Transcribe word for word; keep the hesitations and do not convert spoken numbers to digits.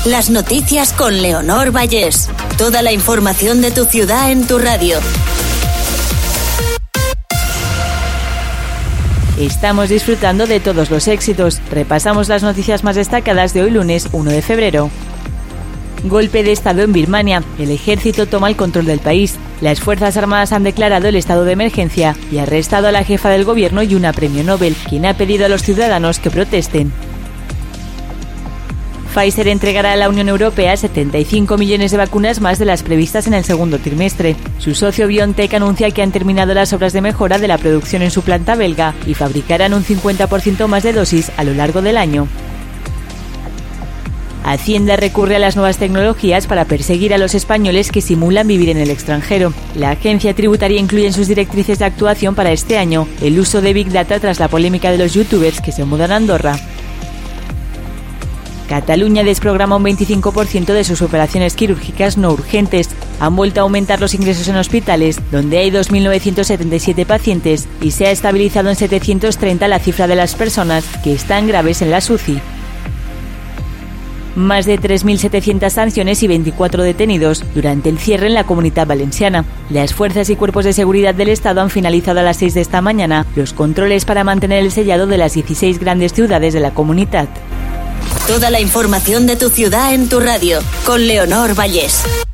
Las noticias con Leonor Vallés. Toda la información de tu ciudad en tu radio. Estamos disfrutando de todos los éxitos. Repasamos las noticias más destacadas de hoy lunes uno de febrero. Golpe de Estado en Birmania. El ejército toma el control del país. Las Fuerzas Armadas han declarado el estado de emergencia y arrestado a la jefa del gobierno y una premio Nobel, quien ha pedido a los ciudadanos que protesten. Pfizer entregará a la Unión Europea setenta y cinco millones de vacunas más de las previstas en el segundo trimestre. Su socio BioNTech anuncia que han terminado las obras de mejora de la producción en su planta belga y fabricarán un cincuenta por ciento más de dosis a lo largo del año. Hacienda recurre a las nuevas tecnologías para perseguir a los españoles que simulan vivir en el extranjero. La agencia tributaria incluye en sus directrices de actuación para este año el uso de Big Data tras la polémica de los youtubers que se mudan a Andorra. Cataluña desprograma un veinticinco por ciento de sus operaciones quirúrgicas no urgentes. Han vuelto a aumentar los ingresos en hospitales, donde hay dos mil novecientos setenta y siete pacientes, y se ha estabilizado en setecientos treinta la cifra de las personas que están graves en las U C I. Más de tres mil setecientas sanciones y veinticuatro detenidos durante el cierre en la Comunitat Valenciana. Las fuerzas y cuerpos de seguridad del Estado han finalizado a las seis de esta mañana los controles para mantener el sellado de las dieciséis grandes ciudades de la Comunitat. Toda la información de tu ciudad en tu radio, con Leonor Vallés.